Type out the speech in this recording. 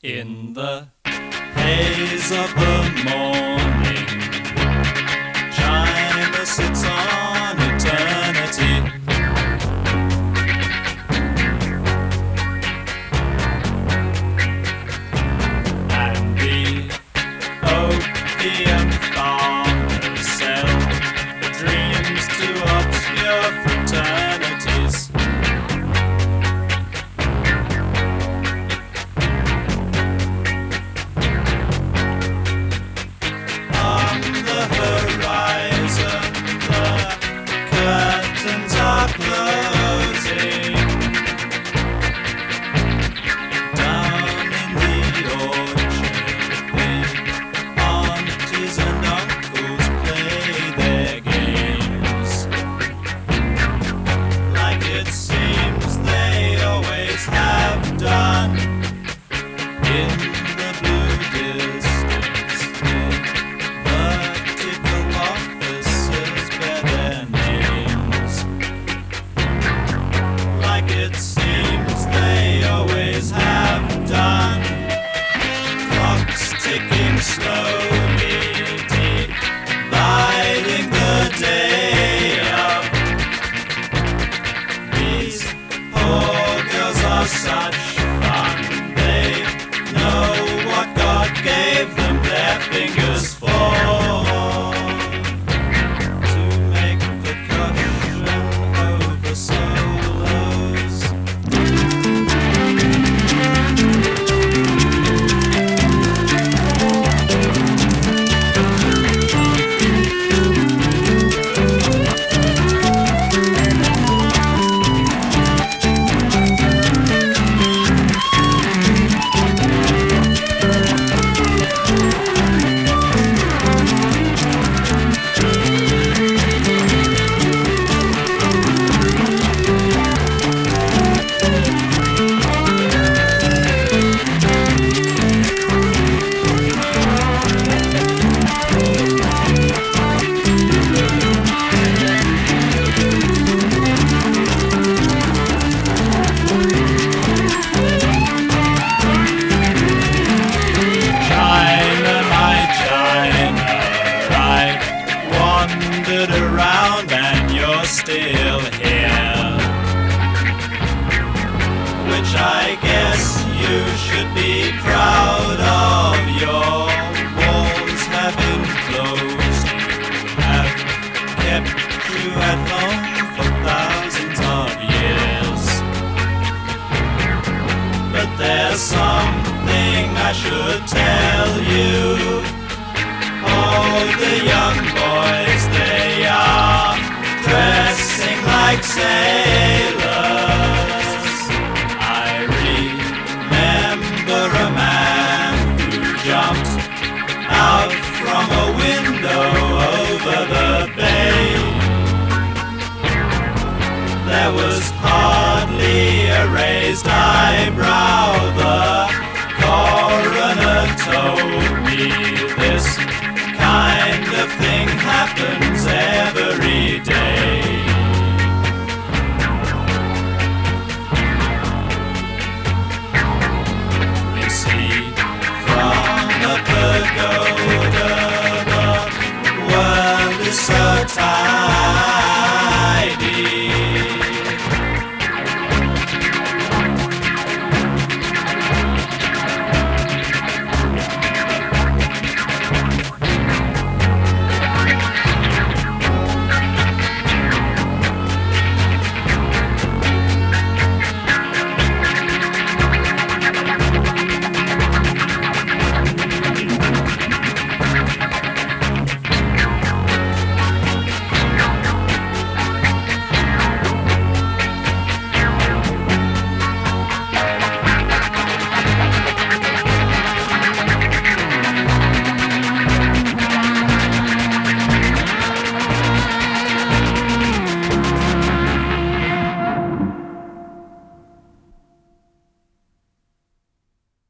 In the haze of the morning, China sits on eternity. And the opium farmers sell dreams to obscure fraternities. On the horizon, the curtains are closing. Down in the orchard, the aunties and uncles play their games, like it seems they always have done. In the blue distance, vertical officers bear their names, like it seems they always have done. Clocks ticking slowly, dividing the day up. These poor girls are such fun, they know what God gave them their fingers for, to make percussion over solos. Wandered around and you're still here, which I guess you should be proud of. Your walls have enclosed you, have kept you at home for thousands of years. But there's something I should tell you. All the young boys, they are dressing like sailors. I remember a man who jumped out from a window over the bay. There was hardly a raised eyebrow.